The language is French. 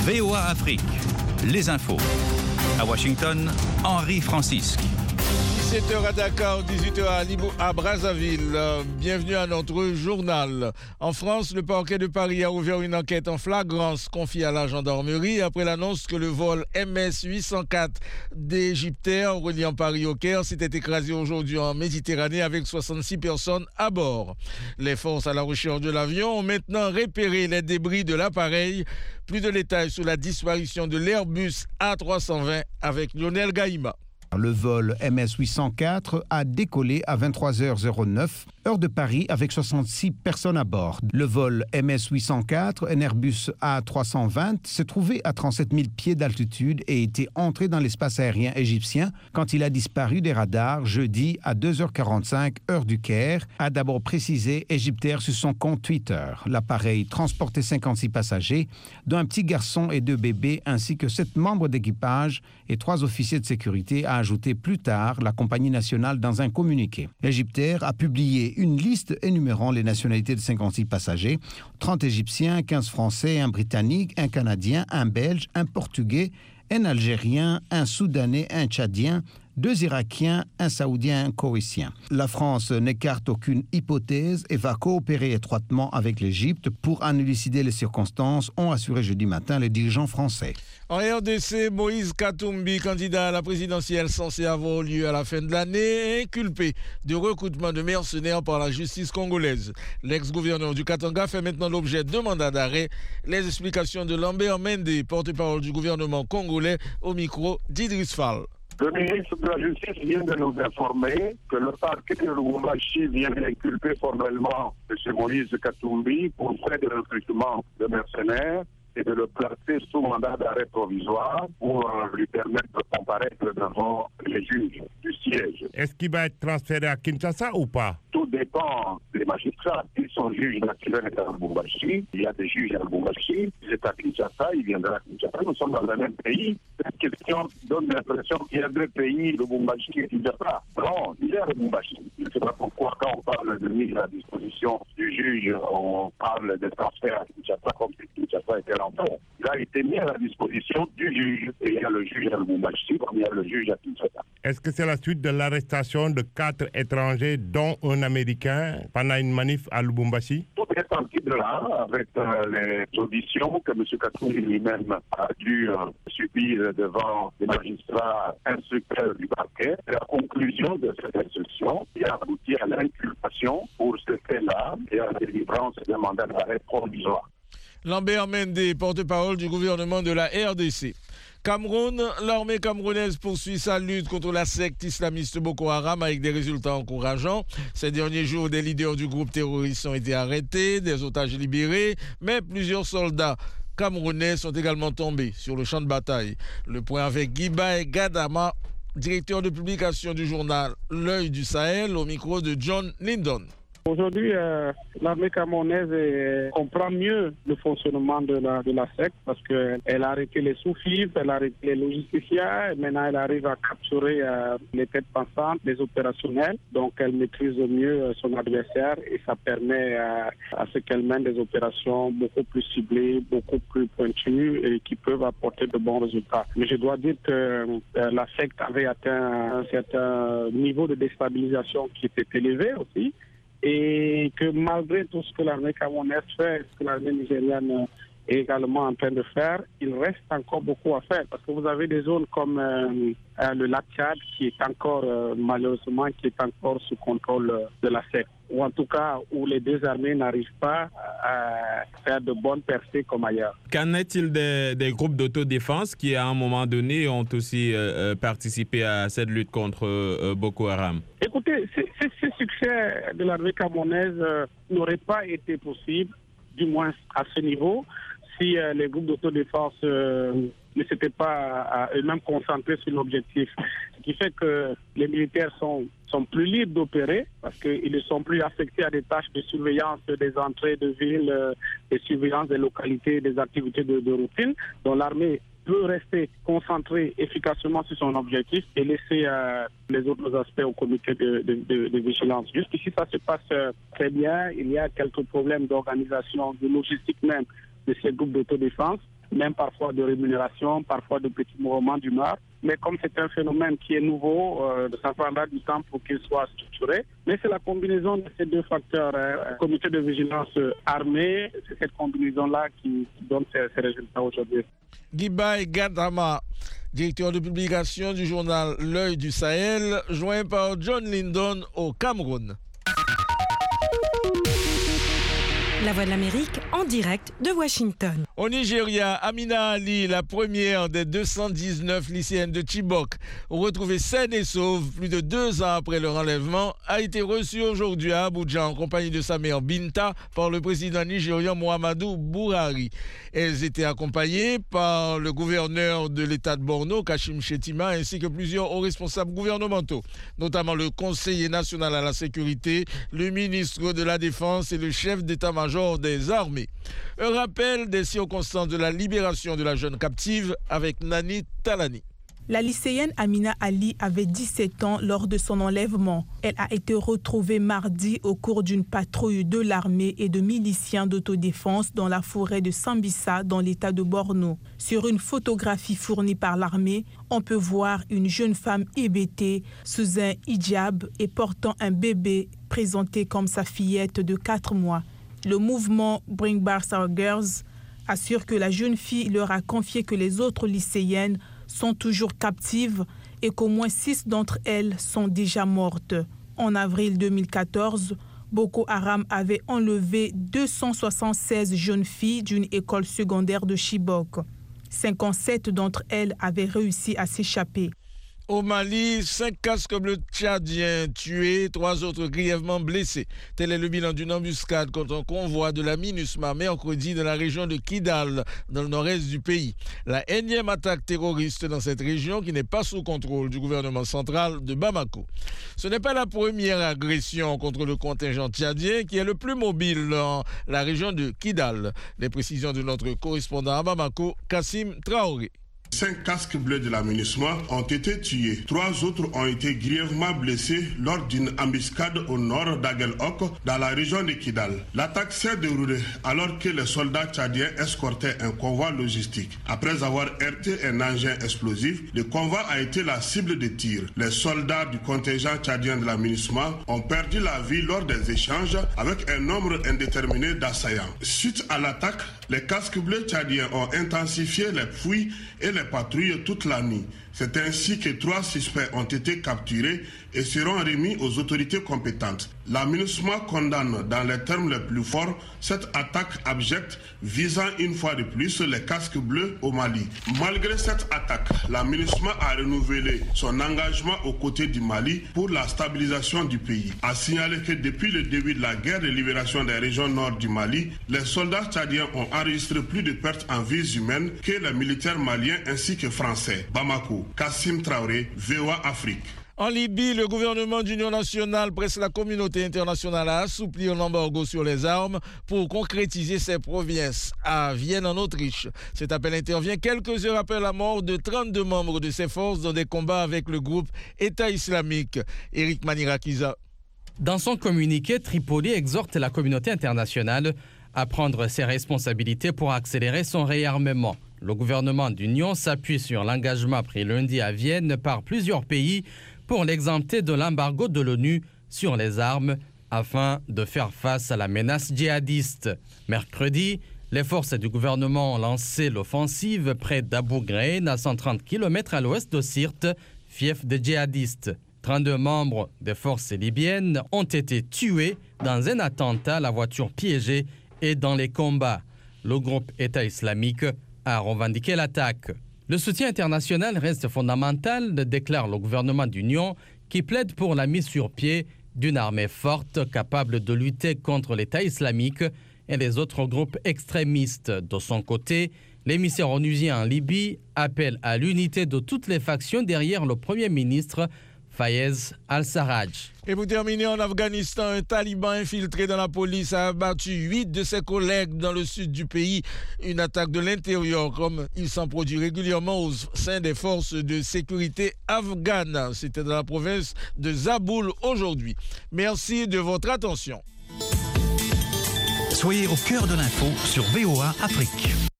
VOA Afrique, les infos. À Washington, Henri Francisque. 17h à Dakar, 18h à Brazzaville. Bienvenue à notre journal. En France, le parquet de Paris a ouvert une enquête en flagrance confiée à la gendarmerie après l'annonce que le vol MS-804 d'Égyptair reliant Paris au Caire s'était écrasé aujourd'hui en Méditerranée avec 66 personnes à bord. Les forces à la recherche de l'avion ont maintenant repéré les débris de l'appareil. Plus de détails sur la disparition de l'Airbus A320 avec Lionel Gaïma. Le vol MS-804 a décollé à 23h09, heure de Paris, avec 66 personnes à bord. Le vol MS-804, un Airbus A320, s'est trouvé à 37 000 pieds d'altitude et était entré dans l'espace aérien égyptien quand il a disparu des radars jeudi à 2h45, heure du Caire, a d'abord précisé Égyptair sur son compte Twitter. L'appareil transportait 56 passagers, dont un petit garçon et 2 bébés, ainsi que 7 membres d'équipage et 3 officiers de sécurité, a ajouté plus tard la compagnie nationale dans un communiqué. Égyptair a publié une liste énumérant les nationalités de 56 passagers, 30 Égyptiens, 15 Français, un Britannique, un Canadien, un Belge, un Portugais, un Algérien, un Soudanais, un Tchadien, 2 Irakiens, un Saoudien, un Koweïtien. La France n'écarte aucune hypothèse et va coopérer étroitement avec l'Égypte pour en élucider les circonstances, ont assuré jeudi matin les dirigeants français. En RDC, Moïse Katumbi, candidat à la présidentielle censé avoir lieu à la fin de l'année, est inculpé de recrutement de mercenaires par la justice congolaise. L'ex-gouverneur du Katanga fait maintenant l'objet de mandats d'arrêt. Les explications de Lambert Mende, porte-parole du gouvernement congolais, au micro d'Idriss Fall. Le ministre de la Justice vient de nous informer que le parquet de Lubumbashi vient d'inculper formellement M. Moïse Katumbi pour frais de recrutement de mercenaires et de le placer sous mandat d'arrêt provisoire pour lui permettre de comparaître devant les juges du siège. Est-ce qu'il va être transféré à Kinshasa ou pas? Tout dépend des magistrats. Ils sont juges naturels à Lubumbashi. Il y a des juges à Lubumbashi. Il est à Kinshasa, il viendra à Kinshasa. Nous sommes dans le même pays. Cette question donne l'impression qu'il y a 2 pays, Lubumbashi et Kinshasa. Non, il est à Lubumbashi. Je ne sais pas pourquoi, quand on parle de mise à disposition du juge, on parle de transfert à Kinshasa comme si Kinshasa était l'enfant. Il a été mis à la disposition du juge. Et il y a le juge à Lubumbashi comme il y a le juge à Kinshasa. Est-ce que c'est la suite de l'arrestation de 4 étrangers, dont un Américain, pendant une manif à Lubumbashi? Tout est parti de là, avec les auditions que M. Katumbi lui-même a dû subir devant les magistrats instructeurs du parquet. La conclusion de cette instruction qui a abouti à l'inculpation pour ce fait-là et à la délivrance d'un mandat d'arrêt provisoire. Lambert Mende, porte-parole du gouvernement de la RDC. Cameroun, l'armée camerounaise poursuit sa lutte contre la secte islamiste Boko Haram avec des résultats encourageants. Ces derniers jours, des leaders du groupe terroriste ont été arrêtés, des otages libérés, mais plusieurs soldats camerounais sont également tombés sur le champ de bataille. Le point avec Guibaï Gadama, directeur de publication du journal L'Œil du Sahel, au micro de John Lindon. Aujourd'hui, l'armée camerounaise comprend mieux le fonctionnement de la secte parce qu'elle a arrêté les sous-fifs, elle a arrêté les logisticiens, et maintenant elle arrive à capturer les têtes pensantes, les opérationnels. Donc elle maîtrise mieux son adversaire et ça permet à ce qu'elle mène des opérations beaucoup plus ciblées, beaucoup plus pointues et qui peuvent apporter de bons résultats. Mais je dois dire que la secte avait atteint un certain niveau de déstabilisation qui était élevé aussi. Et que malgré tout ce que l'armée camerounaise fait, ce que l'armée nigériane est également en train de faire, il reste encore beaucoup à faire. Parce que vous avez des zones comme le lac Tchad qui est encore, malheureusement, qui est encore sous contrôle de la secte. Ou en tout cas, où les 2 armées n'arrivent pas à faire de bonnes percées comme ailleurs. Qu'en est-il des groupes d'autodéfense qui, à un moment donné, ont aussi participé à cette lutte contre Boko Haram? Écoutez, ce succès de l'armée camerounaise n'aurait pas été possible, du moins à ce niveau, si les groupes d'autodéfense ne s'étaient pas eux-mêmes concentrés sur l'objectif. Ce qui fait que les militaires sont plus libres d'opérer parce qu'ils ne sont plus affectés à des tâches de surveillance des entrées de villes, de surveillance des localités, des activités de routine, dont l'armée peut rester concentré efficacement sur son objectif et laisser les autres aspects au comité de vigilance. Jusqu'ici, ça se passe très bien. Il y a quelques problèmes d'organisation, de logistique même de ces groupes d'autodéfense. même parfois de rémunération, parfois de petits mouvements d'humeur. Mais comme c'est un phénomène qui est nouveau, ça prendra du temps pour qu'il soit structuré. Mais c'est la combinaison de ces deux facteurs, comité de vigilance armé, c'est cette combinaison-là qui donne ces résultats aujourd'hui. Guibay Gadama, directeur de publication du journal L'Œil du Sahel, joint par John Lyndon au Cameroun. La Voix de l'Amérique en direct de Washington. Au Nigeria, Amina Ali, la première des 219 lycéennes de Chibok, retrouvée saine et sauve plus de 2 ans après leur enlèvement, a été reçue aujourd'hui à Abuja en compagnie de sa mère Binta par le président nigérian Muhammadu Buhari. Elles étaient accompagnées par le gouverneur de l'État de Borno, Kashim Shettima, ainsi que plusieurs hauts responsables gouvernementaux, notamment le conseiller national à la sécurité, le ministre de la Défense et le chef d'état-major des armées. Un rappel des circonstances de la libération de la jeune captive avec Nani Talani. La lycéenne Amina Ali avait 17 ans lors de son enlèvement. Elle a été retrouvée mardi au cours d'une patrouille de l'armée et de miliciens d'autodéfense dans la forêt de Sambisa dans l'état de Borno. Sur une photographie fournie par l'armée, on peut voir une jeune femme hébétée sous un hijab et portant un bébé présenté comme sa fillette de 4 mois. Le mouvement Bring Back Our Girls assure que la jeune fille leur a confié que les autres lycéennes sont toujours captives et qu'au moins 6 d'entre elles sont déjà mortes. En avril 2014, Boko Haram avait enlevé 276 jeunes filles d'une école secondaire de Chibok. 57 d'entre elles avaient réussi à s'échapper. Au Mali, 5 casques bleus tchadiens tués, 3 autres grièvement blessés. Tel est le bilan d'une embuscade contre un convoi de la MINUSMA mercredi dans la région de Kidal, dans le nord-est du pays. La énième attaque terroriste dans cette région qui n'est pas sous contrôle du gouvernement central de Bamako. Ce n'est pas la première agression contre le contingent tchadien qui est le plus mobile dans la région de Kidal. Les précisions de notre correspondant à Bamako, Kassim Traoré. 5 casques bleus de la MINUSMA ont été tués. 3 autres ont été grièvement blessés lors d'une embuscade au nord d'Aguel-Ok, dans la région de Kidal. L'attaque s'est déroulée alors que les soldats tchadiens escortaient un convoi logistique. Après avoir heurté un engin explosif, le convoi a été la cible de tirs. Les soldats du contingent tchadien de la MINUSMA ont perdu la vie lors des échanges avec un nombre indéterminé d'assaillants. Suite à l'attaque, les casques bleus tchadiens ont intensifié les fouilles et les patrouilles toute la nuit. C'est ainsi que 3 suspects ont été capturés et seront remis aux autorités compétentes. La MINUSMA condamne dans les termes les plus forts cette attaque abjecte visant une fois de plus les casques bleus au Mali. Malgré cette attaque, la MINUSMA a renouvelé son engagement aux côtés du Mali pour la stabilisation du pays. A signalé que depuis le début de la guerre de libération des régions nord du Mali, les soldats tchadiens ont enregistré plus de pertes en vies humaines que les militaires maliens ainsi que français. Bamako, Kassim Traoré, VOA Afrique. En Libye, le gouvernement d'union nationale presse la communauté internationale à assouplir l'embargo sur les armes pour concrétiser ses provinces à Vienne en Autriche. Cet appel intervient quelques heures après la mort de 32 membres de ses forces dans des combats avec le groupe État islamique. Eric Manirakiza. Dans son communiqué, Tripoli exhorte la communauté internationale à prendre ses responsabilités pour accélérer son réarmement. Le gouvernement d'union s'appuie sur l'engagement pris lundi à Vienne par plusieurs pays pour l'exempter de l'embargo de l'ONU sur les armes afin de faire face à la menace djihadiste. Mercredi, les forces du gouvernement ont lancé l'offensive près d'Abu Ghraib, à 130 km à l'ouest de Sirte, fief des djihadistes. 32 membres des forces libyennes ont été tués dans un attentat à la voiture piégée et dans les combats. Le groupe État islamique a revendiqué l'attaque. Le soutien international reste fondamental, déclare le gouvernement d'union, qui plaide pour la mise sur pied d'une armée forte capable de lutter contre l'État islamique et les autres groupes extrémistes. De son côté, l'émissaire onusien en Libye appelle à l'unité de toutes les factions derrière le Premier ministre Fayez al-Sarraj. Et pour terminer, en Afghanistan, un taliban infiltré dans la police a abattu 8 de ses collègues dans le sud du pays. Une attaque de l'intérieur, comme il s'en produit régulièrement au sein des forces de sécurité afghanes. C'était dans la province de Zaboul aujourd'hui. Merci de votre attention. Soyez au cœur de l'info sur VOA Afrique.